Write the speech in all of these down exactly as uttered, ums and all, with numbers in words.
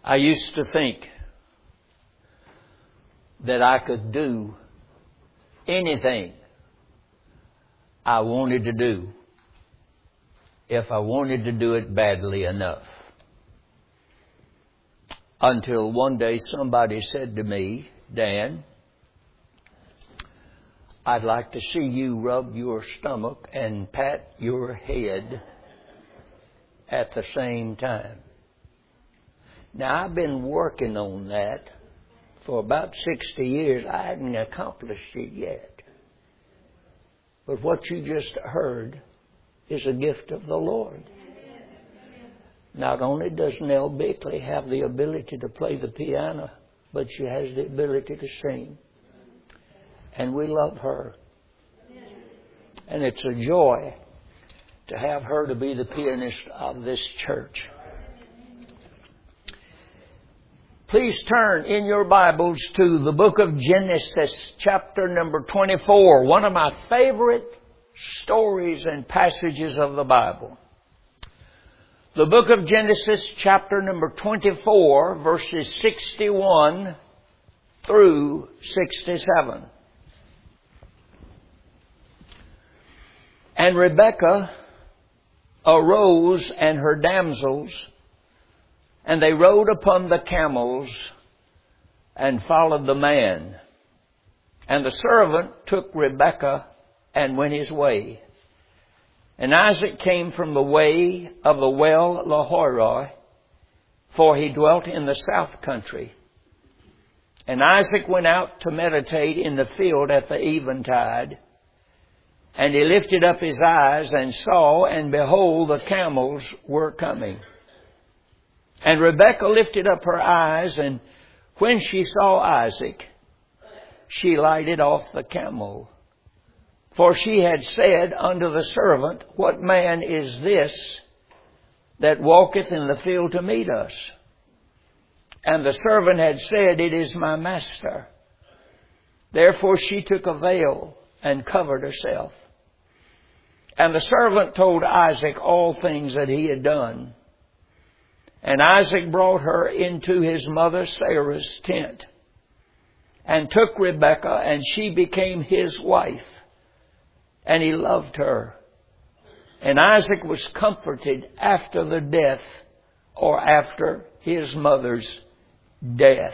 I used to think that I could do anything I wanted to do if I wanted to do it badly enough. Until one day somebody said to me, Dan, I'd like to see you rub your stomach and pat your head at the same time. Now, I've been working on that for about sixty years. I hadn't accomplished it yet. But what you just heard is a gift of the Lord. Not only does Nell Bickley have the ability to play the piano, but she has the ability to sing. And we love her. And it's a joy to have her to be the pianist of this church. Please turn in your Bibles to the book of Genesis, chapter number twenty-four, one of my favorite stories and passages of the Bible. The book of Genesis, chapter number twenty-four, verses sixty-one through sixty-seven. And Rebekah arose and her damsels, and they rode upon the camels and followed the man. And the servant took Rebekah and went his way. And Isaac came from the way of the well Lahairoi, for he dwelt in the south country. And Isaac went out to meditate in the field at the eventide. And he lifted up his eyes and saw, and behold, the camels were coming. And Rebekah lifted up her eyes, and when she saw Isaac, she lighted off the camel. For she had said unto the servant, What man is this that walketh in the field to meet us? And the servant had said, It is my master. Therefore she took a veil and covered herself. And the servant told Isaac all things that he had done. And Isaac brought her into his mother Sarah's tent, and took Rebekah, and she became his wife. And he loved her. And Isaac was comforted after the death, or after his mother's death.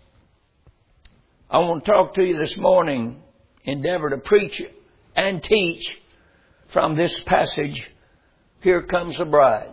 I want to talk to you this morning, endeavor to preach and teach from this passage, Here Comes a Bride.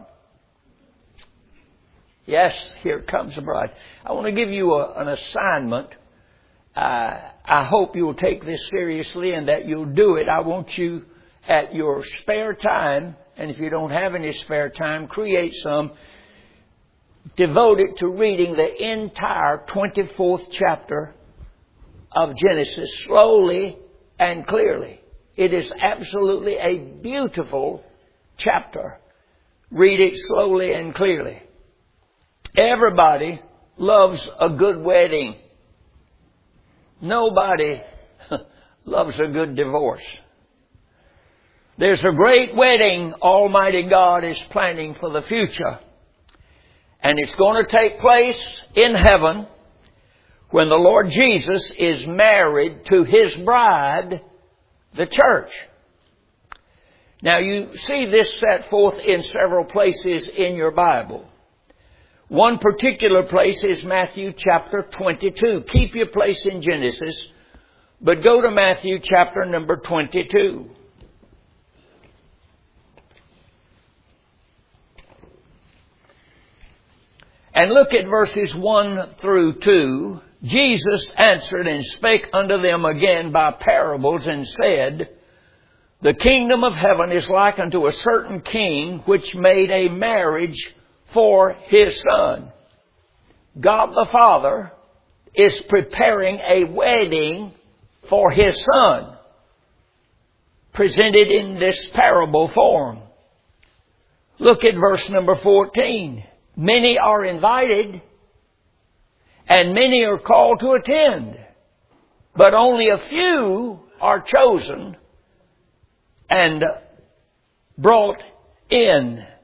Yes, here comes a bride. I want to give you a, an assignment. Uh, I hope you'll take this seriously and that you'll do it. I want you at your spare time, and if you don't have any spare time, create some. Devote it to reading the entire twenty-fourth chapter of Genesis slowly and clearly. It is absolutely a beautiful chapter. Read it slowly and clearly. Everybody loves a good wedding. Nobody loves a good divorce. There's a great wedding Almighty God is planning for the future. And it's going to take place in heaven when the Lord Jesus is married to His bride, the church. Now you see this set forth in several places in your Bible. One particular place is Matthew chapter twenty-two. Keep your place in Genesis, but go to Matthew chapter number twenty-two. And look at verses one through two. Jesus answered and spake unto them again by parables, and said, The kingdom of heaven is like unto a certain king, which made a marriage for his son. God the Father is preparing a wedding for His Son, presented in this parable form. Look at verse number fourteen. Many are invited, and many are called to attend, but only a few are chosen and brought in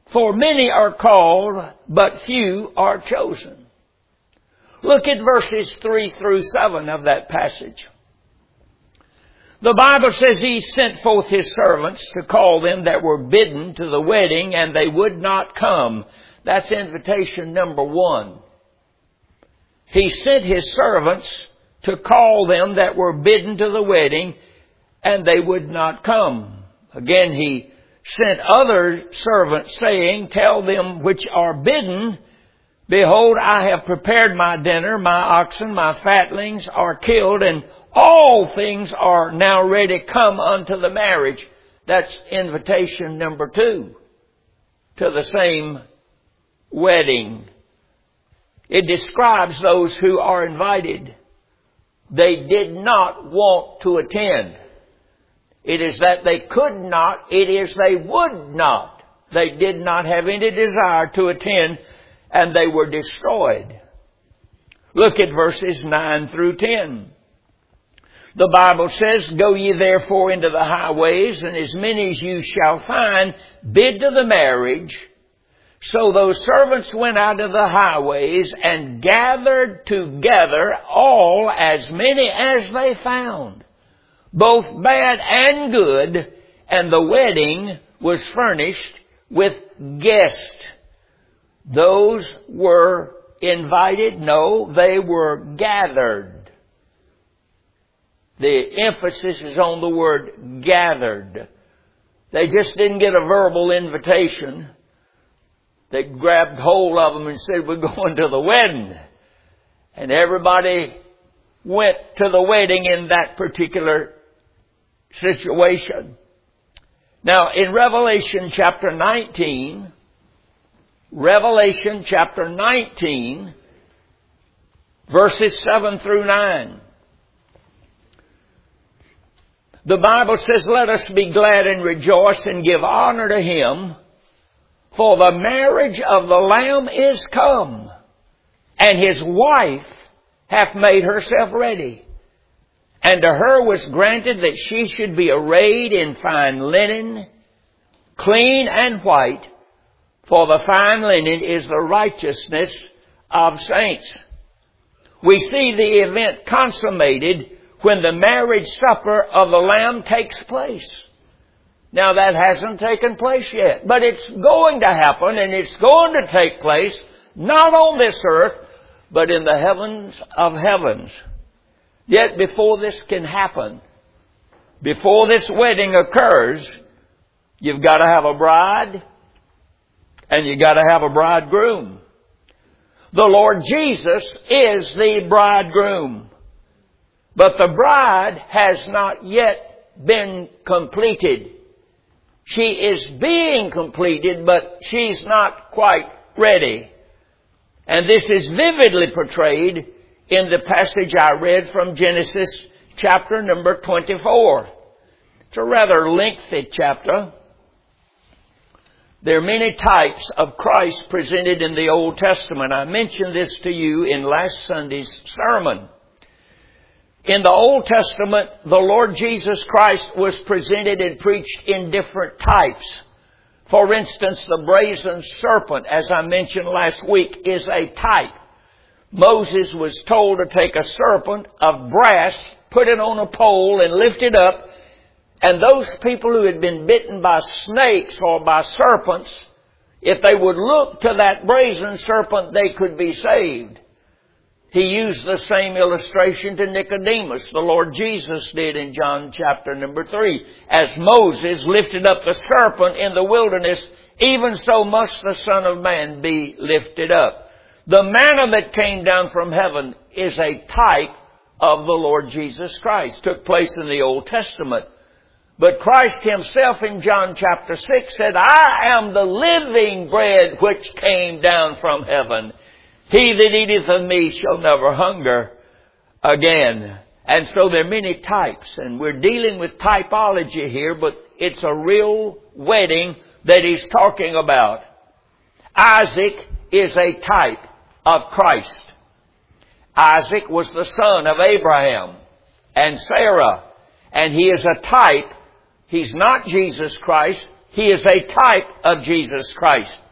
For many are called, but few are chosen. Look at verses three through seven of that passage. The Bible says He sent forth His servants to call them that were bidden to the wedding, and they would not come. That's invitation number one. He sent His servants to call them that were bidden to the wedding, and they would not come. Again, He sent other servants, saying, Tell them which are bidden, Behold, I have prepared my dinner, my oxen, my fatlings are killed, and all things are now ready. Come unto the marriage. That's invitation number two to the same wedding. It describes those who are invited. They did not want to attend. It is that they could not. It is they would not. They did not have any desire to attend, and they were destroyed. Look at verses nine through ten. The Bible says, Go ye therefore into the highways, and as many as you shall find, bid to the marriage. So those servants went out of the highways and gathered together all as many as they found, both bad and good, and the wedding was furnished with guests. Those were invited? No, they were gathered. The emphasis is on the word gathered. They just didn't get a verbal invitation. They grabbed hold of them and said, We're going to the wedding. And everybody went to the wedding in that particular situation. Now, in Revelation chapter nineteen, Revelation chapter nineteen, verses seven through nine. The Bible says, Let us be glad and rejoice and give honor to Him, for the marriage of the Lamb is come, and His wife hath made herself ready. And to her was granted that she should be arrayed in fine linen, clean and white, for the fine linen is the righteousness of saints. We see the event consummated when the marriage supper of the Lamb takes place. Now that hasn't taken place yet, but it's going to happen, and it's going to take place not on this earth, but in the heavens of heavens. Yet before this can happen, before this wedding occurs, you've got to have a bride, and you've got to have a bridegroom. The Lord Jesus is the bridegroom, but the bride has not yet been completed. She is being completed, but she's not quite ready. And this is vividly portrayed in the passage I read from Genesis chapter number twenty-four. It's a rather lengthy chapter. There are many types of Christ presented in the Old Testament. I mentioned this to you in last Sunday's sermon. In the Old Testament, the Lord Jesus Christ was presented and preached in different types. For instance, the brazen serpent, as I mentioned last week, is a type. Moses was told to take a serpent of brass, put it on a pole and lift it up, and those people who had been bitten by snakes or by serpents, if they would look to that brazen serpent, they could be saved. He used the same illustration to Nicodemus, the Lord Jesus did in John chapter number three. As Moses lifted up the serpent in the wilderness, even so must the Son of Man be lifted up. The manna that came down from heaven is a type of the Lord Jesus Christ. It took place in the Old Testament. But Christ Himself in John chapter six said, I am the living bread which came down from heaven. He that eateth of me shall never hunger again. And so there are many types, and we're dealing with typology here, but it's a real wedding that He's talking about. Isaac is a type of Christ. Isaac was the son of Abraham and Sarah, and he is a type. He's not Jesus Christ. He is a type of Jesus Christ.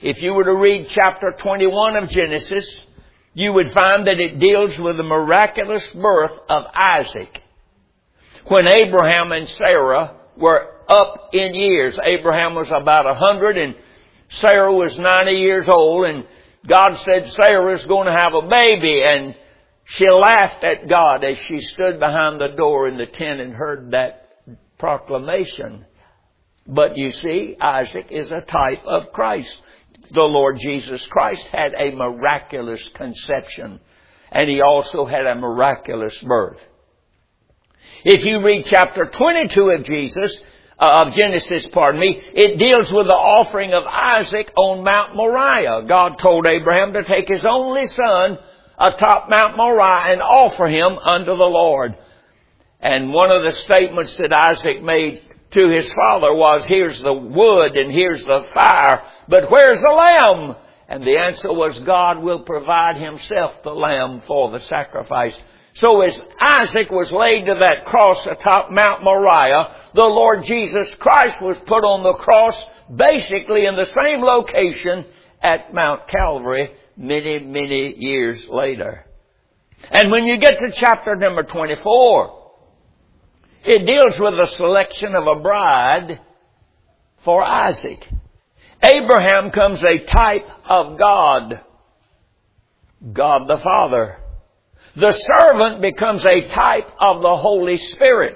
If you were to read chapter twenty-one of Genesis, you would find that it deals with the miraculous birth of Isaac. When Abraham and Sarah were up in years, Abraham was about a hundred and Sarah was ninety years old, and God said Sarah's going to have a baby, and she laughed at God as she stood behind the door in the tent and heard that proclamation. But you see, Isaac is a type of Christ. The Lord Jesus Christ had a miraculous conception, and He also had a miraculous birth. If you read chapter twenty-two of Jesus, uh, of Genesis, pardon me, it deals with the offering of Isaac on Mount Moriah. God told Abraham to take his only son atop Mount Moriah and offer him unto the Lord. And one of the statements that Isaac made to his father was, here's the wood and here's the fire, but where's the lamb? And the answer was, God will provide Himself the lamb for the sacrifice. So as Isaac was laid to that cross atop Mount Moriah, the Lord Jesus Christ was put on the cross basically in the same location at Mount Calvary many, many years later. And when you get to chapter number twenty-four, it deals with the selection of a bride for Isaac. Abraham comes a type of God, God the Father. The servant becomes a type of the Holy Spirit.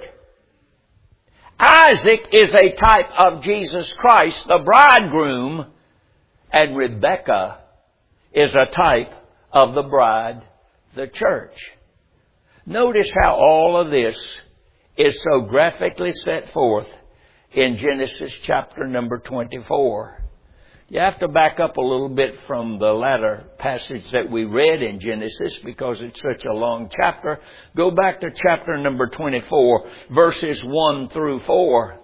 Isaac is a type of Jesus Christ, the bridegroom, and Rebekah is a type of the bride, the church. Notice how all of this is so graphically set forth in Genesis chapter number twenty-four. You have to back up a little bit from the latter passage that we read in Genesis because it's such a long chapter. Go back to chapter number twenty-four, verses one through four.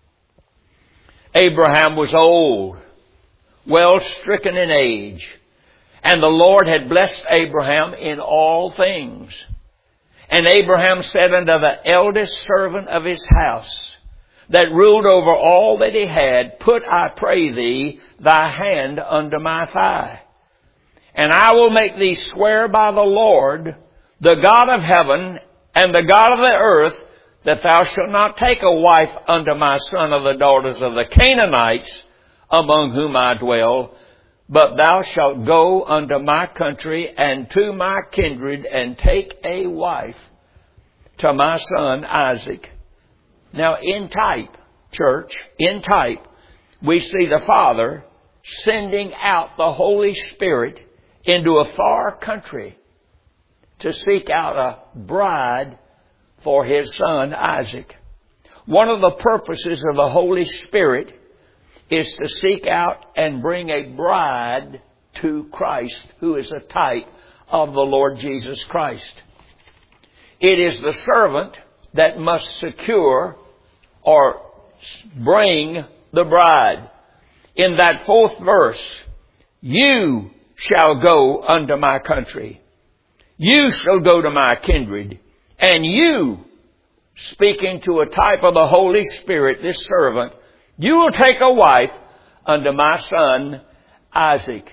Abraham was old, well stricken in age, and the Lord had blessed Abraham in all things. And Abraham said unto the eldest servant of his house, that ruled over all that he had, put, I pray thee, thy hand under my thigh. And I will make thee swear by the Lord, the God of heaven and the God of the earth, that thou shalt not take a wife unto my son of the daughters of the Canaanites, among whom I dwell, but thou shalt go unto my country and to my kindred, and take a wife to my son Isaac. Now, in type, church, in type, we see the Father sending out the Holy Spirit into a far country to seek out a bride for His son Isaac. One of the purposes of the Holy Spirit is to seek out and bring a bride to Christ, who is a type of the Lord Jesus Christ. It is the servant that must secure or bring the bride. In that fourth verse, you shall go unto my country. You shall go to my kindred. And you, speaking to a type of the Holy Spirit, this servant, you will take a wife unto my son Isaac.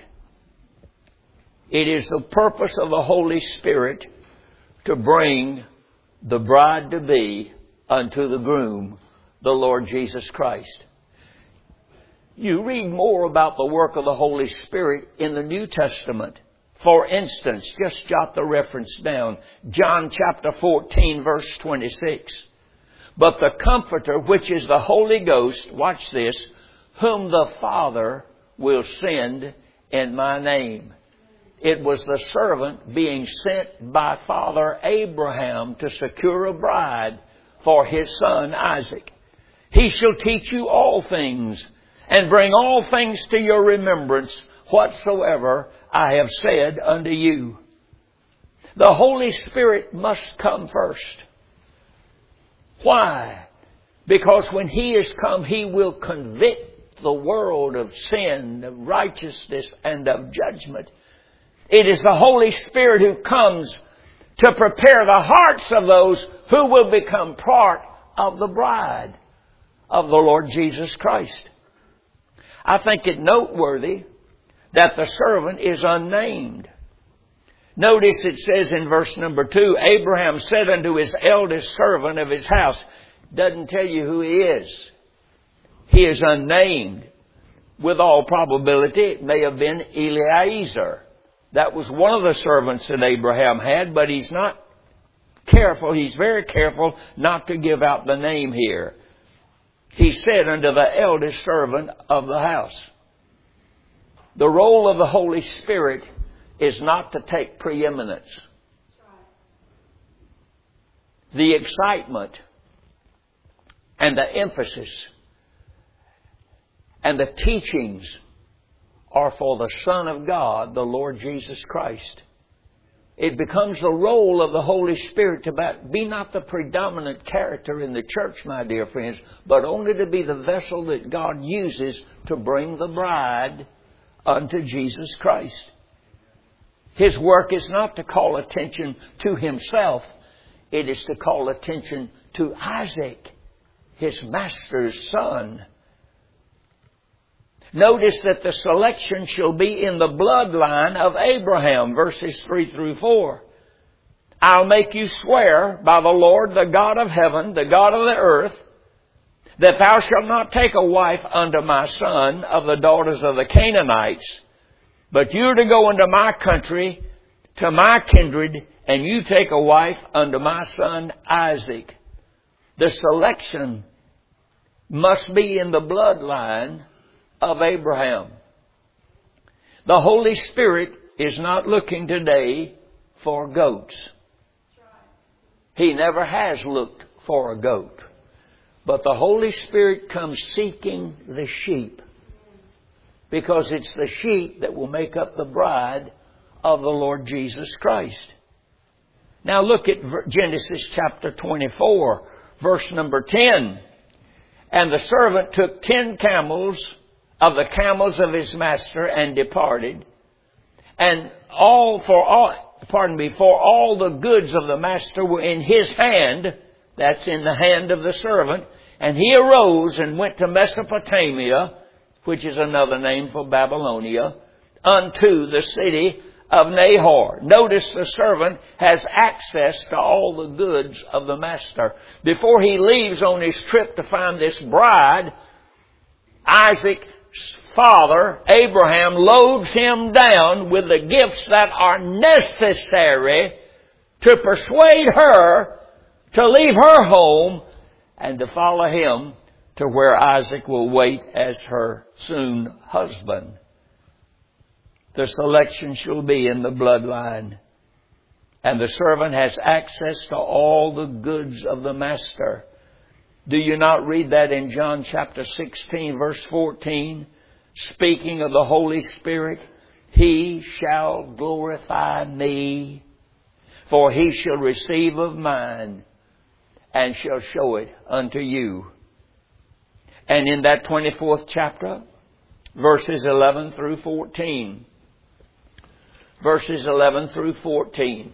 It is the purpose of the Holy Spirit to bring the bride-to-be unto the groom, the Lord Jesus Christ. You read more about the work of the Holy Spirit in the New Testament. For instance, just jot the reference down. John chapter fourteen, verse twenty-six. But the Comforter, which is the Holy Ghost, watch this, whom the Father will send in my name. It was the servant being sent by Father Abraham to secure a bride for his son Isaac. He shall teach you all things, and bring all things to your remembrance, whatsoever I have said unto you. The Holy Spirit must come first. Why? Because when He is come, He will convict the world of sin, of righteousness, and of judgment. It is the Holy Spirit who comes to prepare the hearts of those who will become part of the bride of the Lord Jesus Christ. I think it noteworthy that the servant is unnamed. Notice it says in verse number two, Abraham said unto his eldest servant of his house. Doesn't tell you who he is. He is unnamed. With all probability, it may have been Eliezer. That was one of the servants that Abraham had, but he's not careful. He's very careful not to give out the name here. He said unto the eldest servant of the house. The role of the Holy Spirit is not to take preeminence. The excitement and the emphasis and the teachings are for the Son of God, the Lord Jesus Christ. It becomes the role of the Holy Spirit to be not the predominant character in the church, my dear friends, but only to be the vessel that God uses to bring the bride unto Jesus Christ. His work is not to call attention to himself. It is to call attention to Isaac, his master's son. Notice that the selection shall be in the bloodline of Abraham, verses three through four. I'll make you swear by the Lord, the God of heaven, the God of the earth, that thou shalt not take a wife unto my son of the daughters of the Canaanites, but you are to go into my country, to my kindred, and you take a wife unto my son Isaac. The selection must be in the bloodline of Abraham. The Holy Spirit is not looking today for goats. He never has looked for a goat. But the Holy Spirit comes seeking the sheep, because it's the sheep that will make up the bride of the Lord Jesus Christ. Now look at Genesis chapter twenty-four, verse number ten. And the servant took ten camels of the camels of his master and departed. And all for all, pardon me, for all the goods of the master were in his hand. That's in the hand of the servant. And he arose and went to Mesopotamia, which is another name for Babylonia, unto the city of Nahor. Notice the servant has access to all the goods of the master. Before he leaves on his trip to find this bride, Isaac's father, Abraham, loads him down with the gifts that are necessary to persuade her to leave her home and to follow him to where Isaac will wait as her soon husband. The selection shall be in the bloodline. And the servant has access to all the goods of the master. Do you not read that in John chapter sixteen, verse fourteen? Speaking of the Holy Spirit, He shall glorify me, for He shall receive of mine, and shall show it unto you. And in that twenty-fourth chapter, verses eleven through fourteen. Verses eleven through fourteen.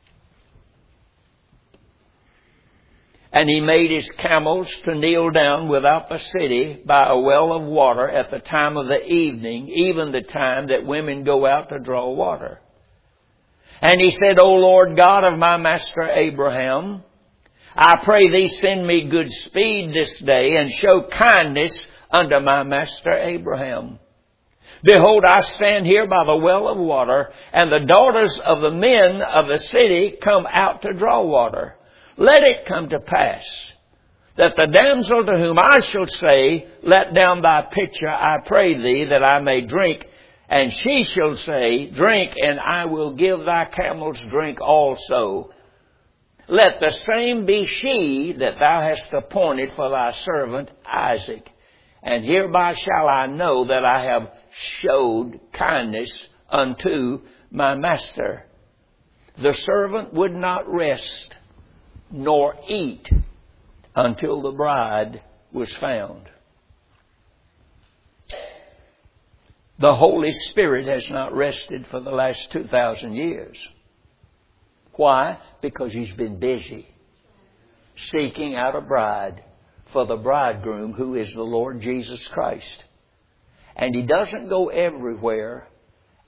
And he made his camels to kneel down without the city by a well of water at the time of the evening, even the time that women go out to draw water. And he said, O Lord God of my master Abraham, I pray thee send me good speed this day and show kindness unto my master Abraham. Behold, I stand here by the well of water, and the daughters of the men of the city come out to draw water. Let it come to pass that the damsel to whom I shall say, let down thy pitcher, I pray thee, that I may drink, and she shall say, drink, and I will give thy camels drink also. Let the same be she that thou hast appointed for thy servant Isaac. And hereby shall I know that I have showed kindness unto my master. The servant would not rest nor eat until the bride was found. The Holy Spirit has not rested for the last two thousand years. Why? Because He's been busy seeking out a bride for the bridegroom, who is the Lord Jesus Christ. And He doesn't go everywhere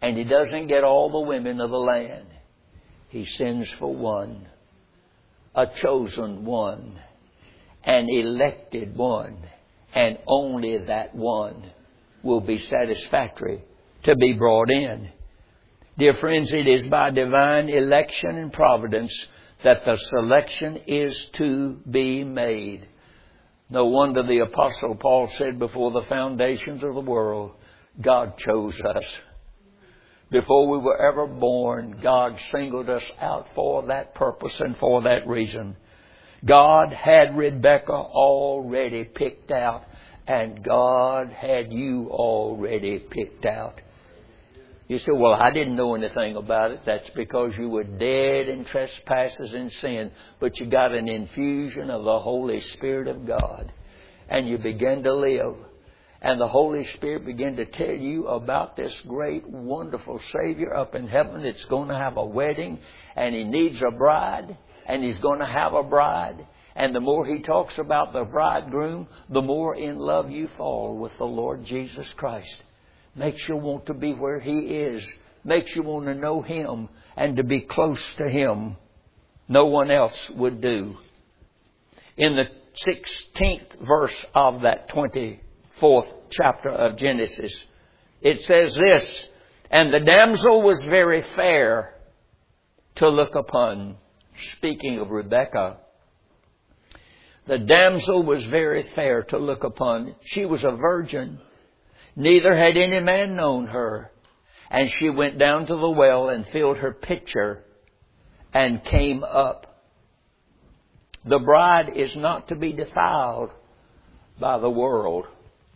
And He doesn't get all the women of the land. He sends for one, a chosen one, an elected one, and only that one will be satisfactory to be brought in. Dear friends, it is by divine election and providence that the selection is to be made. No wonder the Apostle Paul said, before the foundations of the world, God chose us. Before we were ever born, God singled us out for that purpose and for that reason. God had Rebekah already picked out, and God had you already picked out. You say, well, I didn't know anything about it. That's because you were dead in trespasses and sin. But you got an infusion of the Holy Spirit of God. And you began to live. And the Holy Spirit began to tell you about this great, wonderful Savior up in heaven that's going to have a wedding. And He needs a bride. And He's going to have a bride. And the more He talks about the bridegroom, the more in love you fall with the Lord Jesus Christ. Makes you want to be where He is. Makes you want to know Him and to be close to Him. No one else would do. In the sixteenth verse of that twenty-fourth chapter of Genesis, it says this, and the damsel was very fair to look upon. Speaking of Rebekah, the damsel was very fair to look upon. She was a virgin. Neither had any man known her. And she went down to the well and filled her pitcher and came up. The bride is not to be defiled by the world.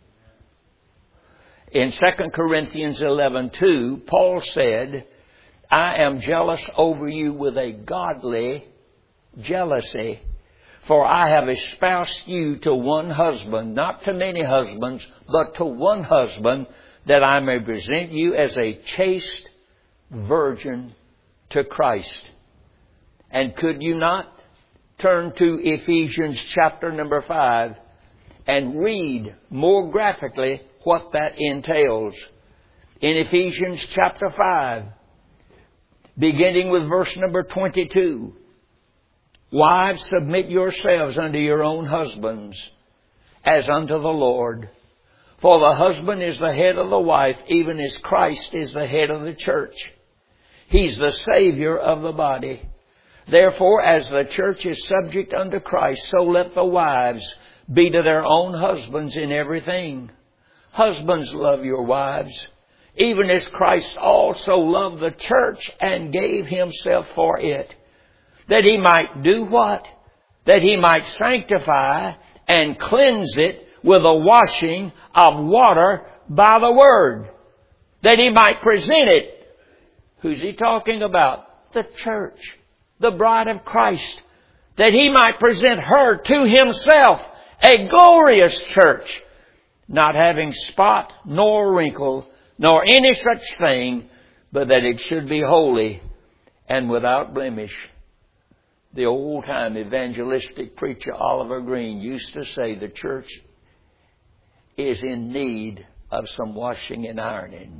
In Second Corinthians eleven two, Paul said, I am jealous over you with a godly jealousy. For I have espoused you to one husband, not to many husbands, but to one husband, that I may present you as a chaste virgin to Christ. And could you not turn to Ephesians chapter number five and read more graphically what that entails? In Ephesians chapter five, beginning with verse number twenty-two. Wives, submit yourselves unto your own husbands, as unto the Lord. For the husband is the head of the wife, even as Christ is the head of the church. He's the Savior of the body. Therefore, as the church is subject unto Christ, so let the wives be to their own husbands in everything. Husbands, love your wives, even as Christ also loved the church and gave Himself for it. That He might do what? That He might sanctify and cleanse it with a washing of water by the Word. That He might present it. Who's He talking about? The church. The bride of Christ. That He might present her to Himself. A glorious church. Not having spot nor wrinkle nor any such thing, but that it should be holy and without blemish. The old-time evangelistic preacher Oliver Green used to say the church is in need of some washing and ironing.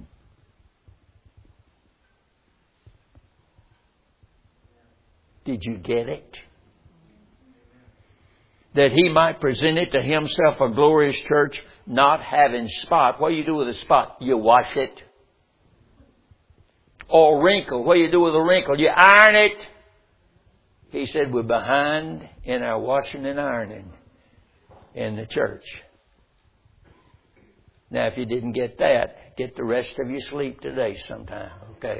Did you get it? That He might present it to Himself a glorious church, not having spot. What do you do with a spot? You wash it. Or wrinkle. What do you do with a wrinkle? You iron it. He said we're behind in our washing and ironing in the church. Now, if you didn't get that, get the rest of your sleep today sometime, okay?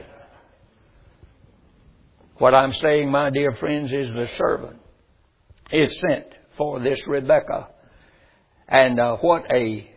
What I'm saying, my dear friends, is the servant is sent for this Rebekah. And uh, what a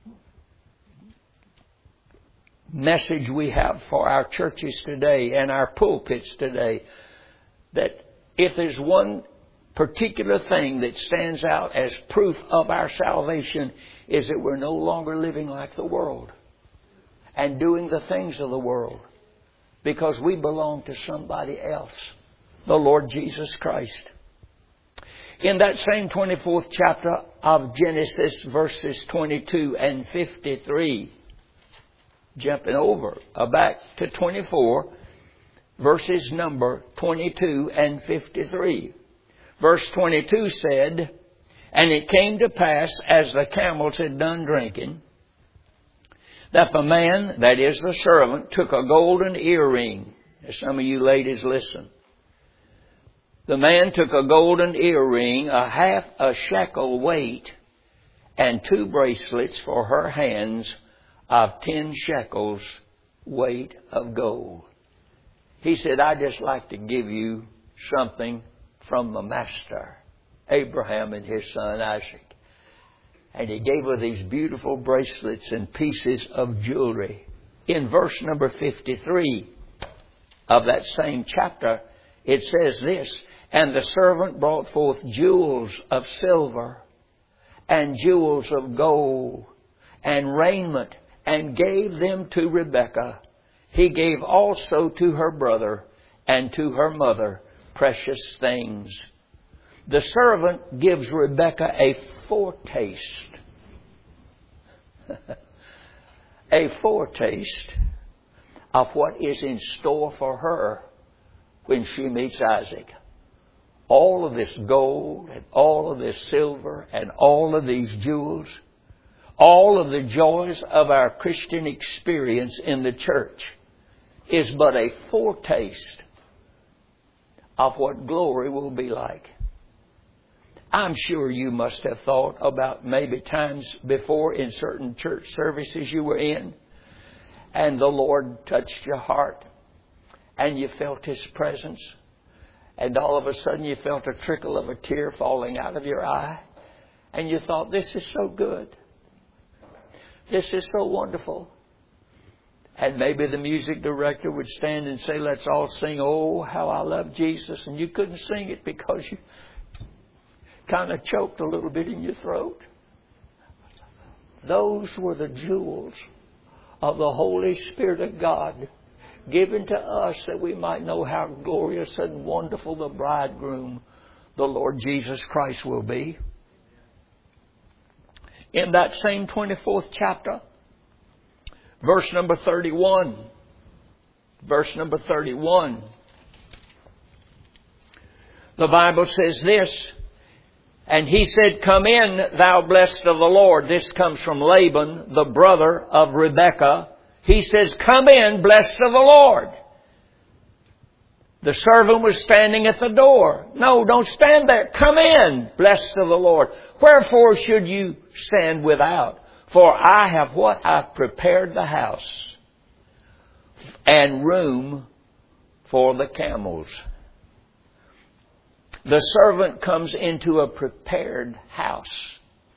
message we have for our churches today and our pulpits today, that if there's one particular thing that stands out as proof of our salvation, is that we're no longer living like the world and doing the things of the world, because we belong to somebody else, the Lord Jesus Christ. In that same twenty-fourth chapter of Genesis, verses twenty-two and fifty-three, jumping over uh, back to twenty-four, verses number twenty-two and fifty-three. Verse twenty-two said, "And it came to pass, as the camels had done drinking, that the man," that is the servant, "took a golden earring." Some of you ladies listen. "The man took a golden earring, a half a shekel weight, and two bracelets for her hands of ten shekels weight of gold." He said, "I'd just like to give you something from the master, Abraham and his son Isaac." And he gave her these beautiful bracelets and pieces of jewelry. In verse number fifty-three of that same chapter, it says this, "And the servant brought forth jewels of silver and jewels of gold and raiment, and gave them to Rebekah. He gave also to her brother and to her mother precious things." The servant gives Rebekah a foretaste, a foretaste of what is in store for her when she meets Isaac. All of this gold and all of this silver and all of these jewels, all of the joys of our Christian experience in the church is but a foretaste of what glory will be like. I'm sure you must have thought about maybe times before in certain church services you were in, and the Lord touched your heart, and you felt His presence, and all of a sudden you felt a trickle of a tear falling out of your eye, and you thought, "This is so good. This is so wonderful." And maybe the music director would stand and say, "Let's all sing, 'Oh, how I love Jesus.'" And you couldn't sing it because you kind of choked a little bit in your throat. Those were the jewels of the Holy Spirit of God given to us that we might know how glorious and wonderful the bridegroom, the Lord Jesus Christ, will be. In that same twenty-fourth chapter, verse number thirty-one, verse number thirty-one, the Bible says this, "And he said, 'Come in, thou blessed of the Lord.'" This comes from Laban, the brother of Rebekah. He says, "Come in, blessed of the Lord." The servant was standing at the door. "No, don't stand there. Come in, blessed of the Lord. Wherefore should you stand without? For I have" what? "I've prepared the house and room for the camels." The servant comes into a prepared house.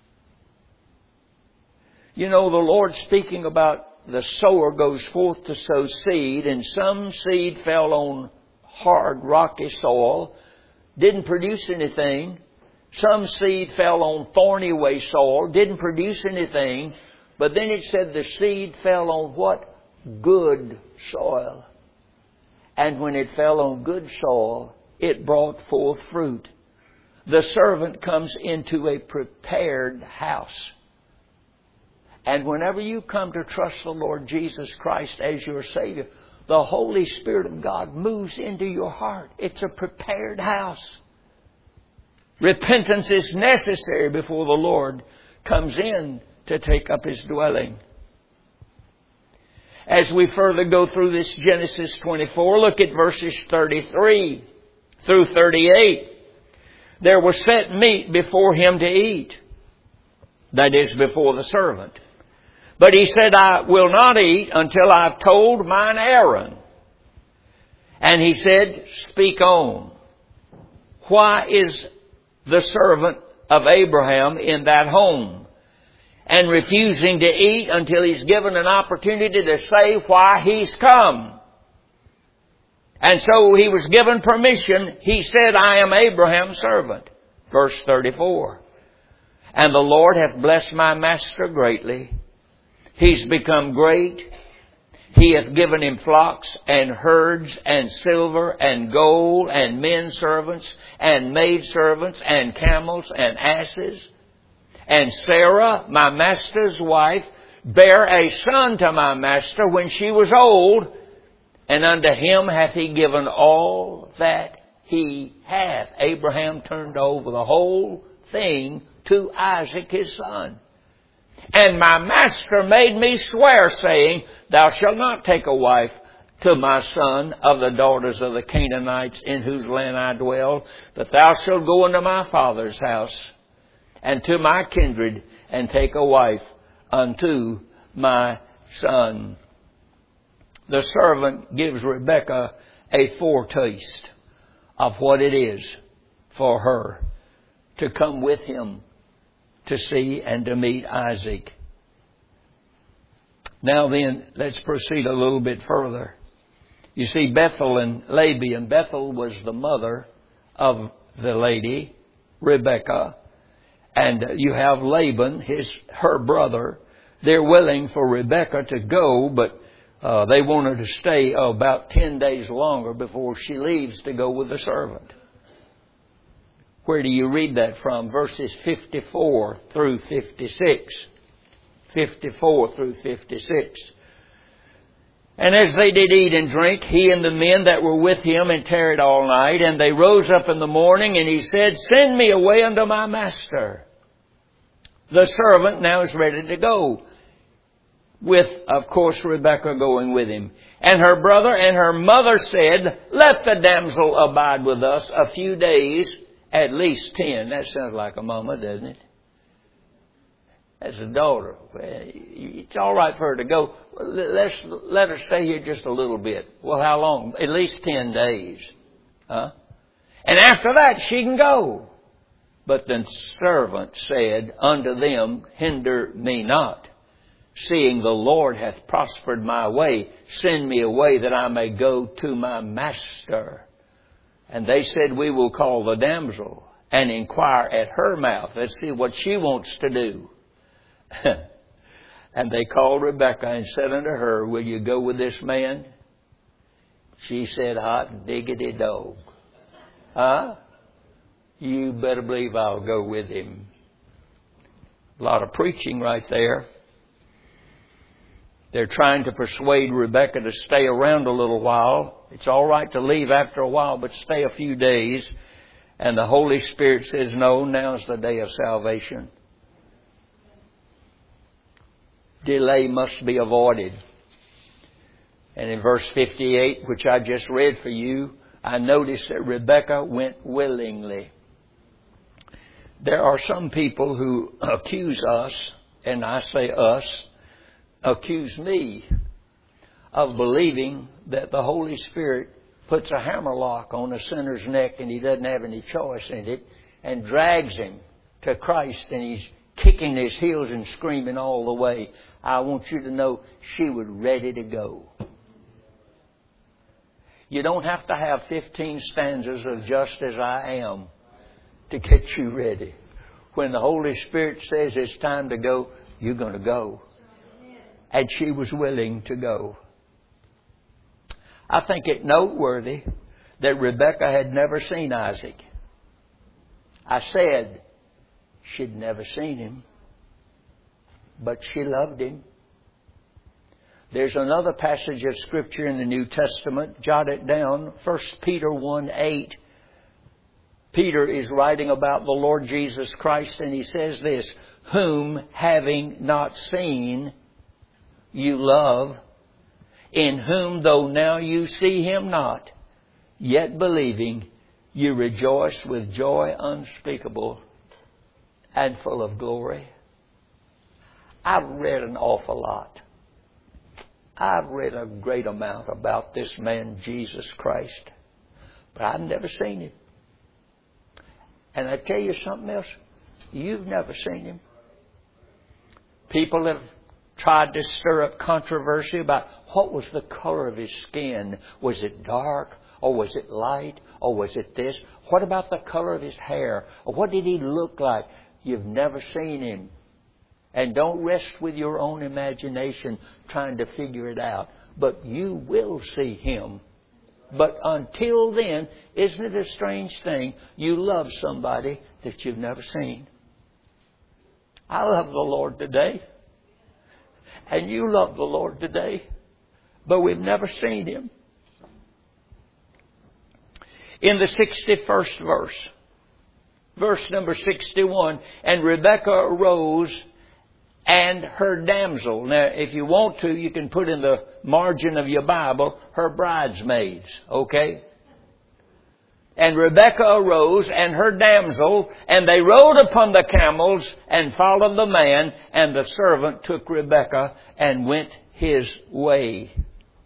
You know, the Lord, speaking about the sower goes forth to sow seed, and some seed fell on hard, rocky soil, didn't produce anything. Some seed fell on thorny way soil, didn't produce anything. But then it said the seed fell on what? Good soil. And when it fell on good soil, it brought forth fruit. The servant comes into a prepared house. And whenever you come to trust the Lord Jesus Christ as your Savior, the Holy Spirit of God moves into your heart. It's a prepared house. Repentance is necessary before the Lord comes in to take up His dwelling. As we further go through this Genesis twenty-four, look at verses thirty-three through thirty-eight. "There was set meat before him to eat," that is, before the servant. "But he said, I will not eat until I've told mine Aaron. And he said, Speak on. Why is the servant of Abraham in that home? And refusing to eat until he's given an opportunity to say why he's come. And so he was given permission. He said, I am Abraham's servant." Verse thirty-four. "And the Lord hath blessed my master greatly. He's become great. He hath given him flocks and herds and silver and gold and men servants and maid servants and camels and asses. And Sarah, my master's wife, bare a son to my master when she was old, and unto him hath he given all that he hath. Abraham turned over the whole thing to Isaac his son. And my master made me swear, saying, Thou shalt not take a wife to my son of the daughters of the Canaanites in whose land I dwell, but thou shalt go into my father's house and to my kindred and take a wife unto my son. The servant gives Rebekah a foretaste of what it is for her to come with him to see and to meet Isaac. Now then, let's proceed a little bit further. You see, Bethel and Laban, and Bethel was the mother of the lady, Rebekah. And you have Laban, his her brother. They're willing for Rebekah to go, but uh, they want her to stay uh, about ten days longer before she leaves to go with the servant. Where do you read that from? Verses fifty-four through fifty-six. fifty-four through fifty-six. And as they did eat and drink, he and the men that were with him, and tarried all night, and they rose up in the morning, and he said, Send me away unto my master. The servant now is ready to go, with, of course, Rebekah going with him. And her brother and her mother said, Let the damsel abide with us a few days, at least ten. That sounds like a mama, doesn't it? As a daughter. It's all right for her to go. Let's let her stay here just a little bit. Well, how long? At least ten days. Huh? And after that, she can go. But the servant said unto them, Hinder me not, seeing the Lord hath prospered my way. Send me away that I may go to my master. And they said, We will call the damsel and inquire at her mouth. Let's see what she wants to do. And they called Rebekah and said unto her, Will you go with this man? She said, Hot diggity dog. Huh? You better believe I'll go with him. A lot of preaching right there. They're trying to persuade Rebekah to stay around a little while. It's all right to leave after a while, but stay a few days. And the Holy Spirit says, No, now's the day of salvation. Delay must be avoided. And in verse fifty-eight, which I just read for you, I noticed that Rebekah went willingly. There are some people who accuse us, and I say us, accuse me of believing that the Holy Spirit puts a hammerlock on a sinner's neck and he doesn't have any choice in it, and drags him to Christ, and he's kicking his heels and screaming all the way. I want you to know she was ready to go. You don't have to have fifteen stanzas of Just As I Am to get you ready. When the Holy Spirit says it's time to go, you're going to go. And she was willing to go. I think it noteworthy that Rebekah had never seen Isaac. I said she'd never seen him, but she loved him. There's another passage of Scripture in the New Testament. Jot it down. First Peter one eight. Peter is writing about the Lord Jesus Christ, and he says this, Whom having not seen, you love, in whom though now you see him not, yet believing, you rejoice with joy unspeakable and full of glory. I've read an awful lot. I've read a great amount about this man, Jesus Christ. But I've never seen him. And I tell you something else. You've never seen him. People have tried to stir up controversy about what was the color of his skin. Was it dark? Or was it light? Or was it this? What about the color of his hair? Or what did he look like? You've never seen him. And don't rest with your own imagination trying to figure it out. But you will see him. But until then, isn't it a strange thing? You love somebody that you've never seen. I love the Lord today. And you love the Lord today, but we've never seen Him. In the sixty-first verse, verse number sixty-one, and Rebekah arose and her damsel. Now, if you want to, you can put in the margin of your Bible, her bridesmaids, okay? And Rebekah arose and her damsel, and they rode upon the camels and followed the man, and the servant took Rebekah and went his way.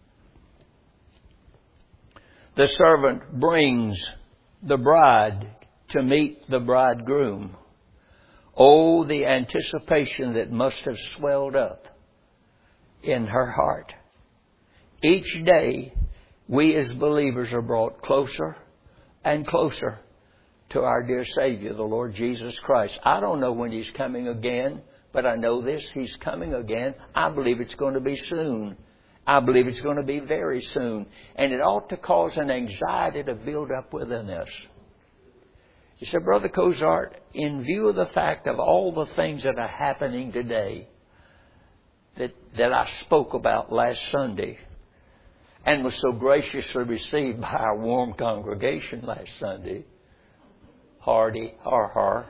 The servant brings the bride to meet the bridegroom. Oh, the anticipation that must have swelled up in her heart. Each day, we as believers are brought closer and closer to our dear Savior, the Lord Jesus Christ. I don't know when He's coming again, but I know this, He's coming again. I believe it's going to be soon. I believe it's going to be very soon. And it ought to cause an anxiety to build up within us. You said, Brother Cozart, in view of the fact of all the things that are happening today that, that I spoke about last Sunday and was so graciously received by our warm congregation last Sunday, Hardy, har har.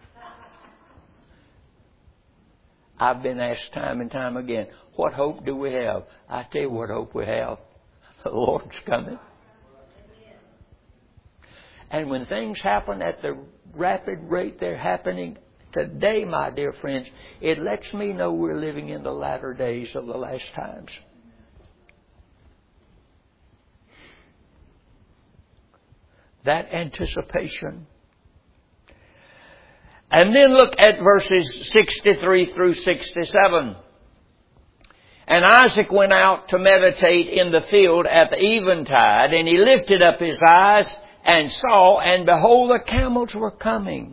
I've been asked time and time again, what hope do we have? I tell you what hope we have. The Lord's coming. And when things happen at the rapid rate they're happening today, my dear friends, it lets me know we're living in the latter days of the last times. That anticipation. And then look at verses sixty-three through sixty-seven. And Isaac went out to meditate in the field at the eventide, and he lifted up his eyes and saw, and behold, the camels were coming.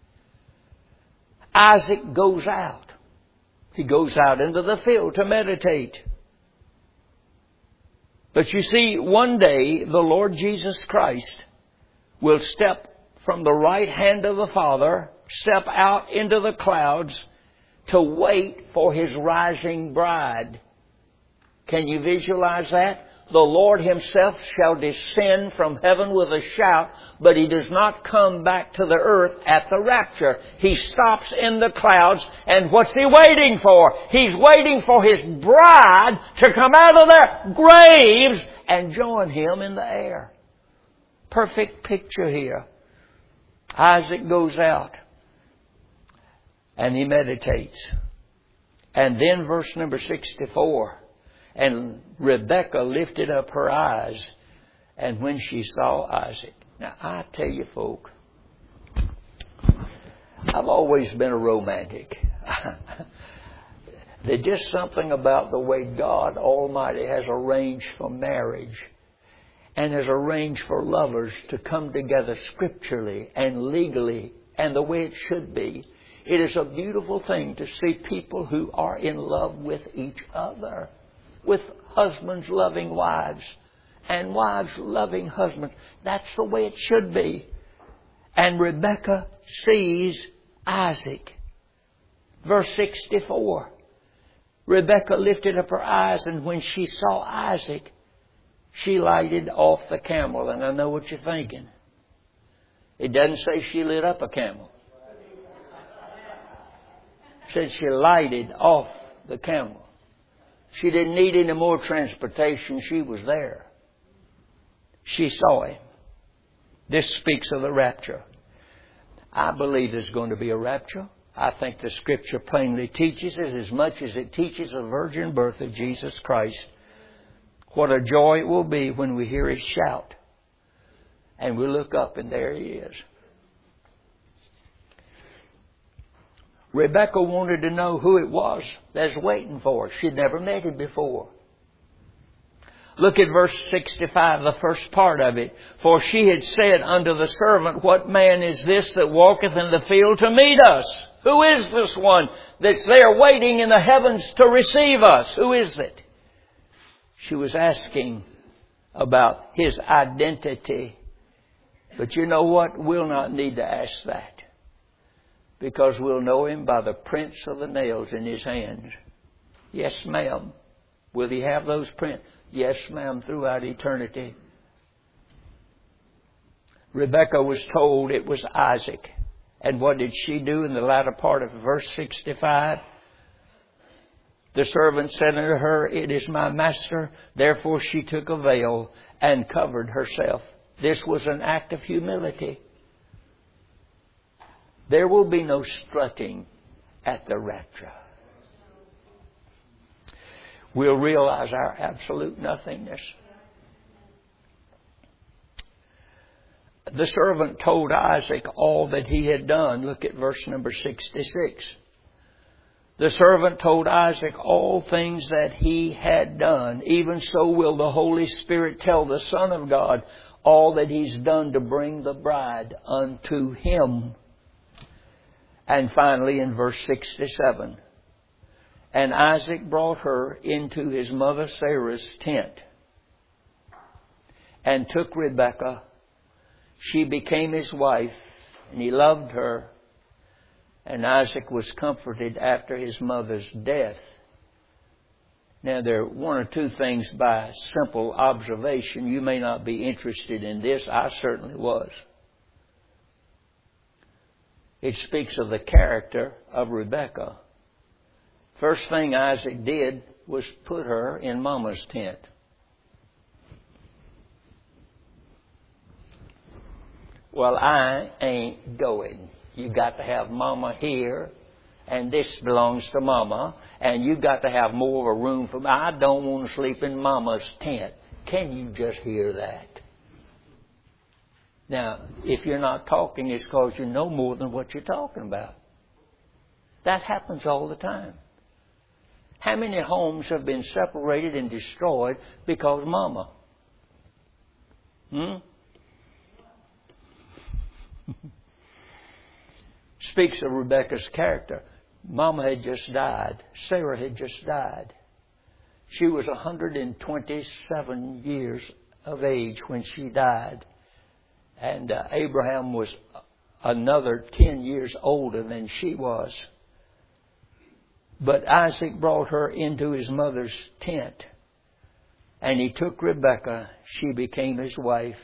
Isaac goes out. He goes out into the field to meditate. But you see, one day the Lord Jesus Christ will step from the right hand of the Father, step out into the clouds to wait for His rising bride. Can you visualize that? The Lord Himself shall descend from heaven with a shout, but He does not come back to the earth at the rapture. He stops in the clouds, and what's He waiting for? He's waiting for His bride to come out of their graves and join Him in the air. Perfect picture here. Isaac goes out and he meditates. And then verse number sixty-four. And Rebekah lifted up her eyes, and when she saw Isaac. Now, I tell you, folk, I've always been a romantic. There's just something about the way God Almighty has arranged for marriage and has arranged for lovers to come together scripturally and legally and the way it should be. It is a beautiful thing to see people who are in love with each other. With husbands loving wives and wives loving husbands. That's the way it should be. And Rebekah sees Isaac. Verse sixty-four. Rebekah lifted up her eyes, and when she saw Isaac, she lighted off the camel. And I know what you're thinking. It doesn't say she lit up a camel. It said she lighted off the camel. She didn't need any more transportation. She was there. She saw Him. This speaks of the rapture. I believe there's going to be a rapture. I think the Scripture plainly teaches it as much as it teaches the virgin birth of Jesus Christ. What a joy it will be when we hear His shout. And we look up and there He is. Rebekah wanted to know who it was that's waiting for her. She'd never met Him before. Look at verse sixty-five, the first part of it. For she had said unto the servant, what man is this that walketh in the field to meet us? Who is this one that's there waiting in the heavens to receive us? Who is it? She was asking about His identity. But you know what? We'll not need to ask that. Because we'll know Him by the prints of the nails in His hands Yes, ma'am. Will He have those prints? Yes, ma'am, throughout eternity. Rebekah was told it was Isaac. And what did she do in the latter part of verse sixty-five? The servant said unto her, It is my master. Therefore she took a veil and covered herself. This was an act of humility. There will be no strutting at the rapture. We'll realize our absolute nothingness. The servant told Isaac all that he had done. Look at verse number sixty-six. The servant told Isaac all things that he had done. Even so will the Holy Spirit tell the Son of God all that He's done to bring the bride unto Him. And finally in verse sixty-seven. And Isaac brought her into his mother Sarah's tent and took Rebekah. She became his wife, and he loved her. And Isaac was comforted after his mother's death. Now, there are one or two things by simple observation. You may not be interested in this. I certainly was. It speaks of the character of Rebekah. First thing Isaac did was put her in Mama's tent. Well, I ain't going. You got to have Mama here, and this belongs to Mama, and you got to have more of a room for me. I don't want to sleep in Mama's tent. Can you just hear that? Now, if you're not talking, it's because you know more than what you're talking about. That happens all the time. How many homes have been separated and destroyed because Mama? Hmm? Speaks of Rebekah's character. Mama had just died. Sarah had just died. She was one hundred twenty-seven years of age when she died. And uh, Abraham was another ten years older than she was. But Isaac brought her into his mother's tent. And he took Rebekah. She became his wife.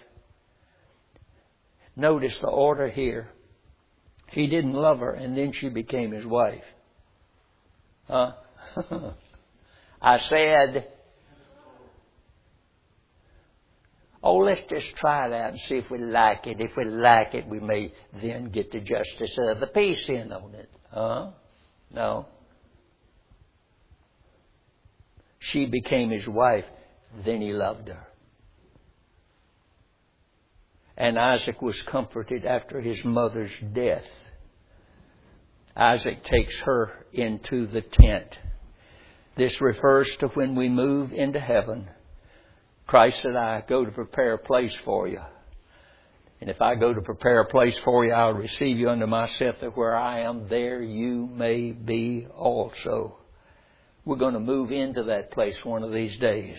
Notice the order here. He didn't love her, and then she became his wife. Huh? I said, oh, let's just try it out and see if we like it. If we like it, we may then get the justice of the peace in on it. Huh? No. She became his wife, then he loved her. And Isaac was comforted after his mother's death. Isaac takes her into the tent. This refers to when we move into heaven. Christ said, I go to prepare a place for you. And if I go to prepare a place for you, I'll receive you unto myself, that where I am, there you may be also. We're going to move into that place one of these days.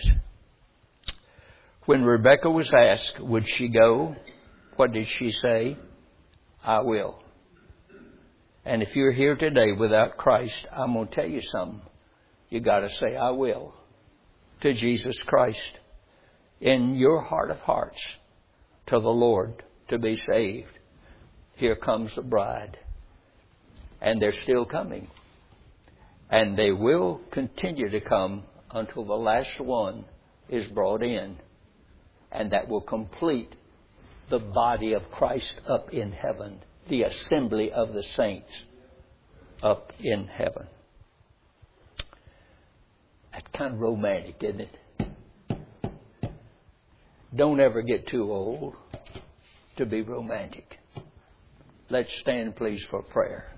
When Rebekah was asked, would she go? What did she say? I will. And if you're here today without Christ, I'm going to tell you something. You got to say, I will, to Jesus Christ in your heart of hearts, to the Lord, to be saved. Here comes the bride. And they're still coming. And they will continue to come until the last one is brought in. And that will complete the body of Christ up in heaven. The assembly of the saints up in heaven. That's kind of romantic, isn't it? Don't ever get too old to be romantic. Let's stand, please, for prayer.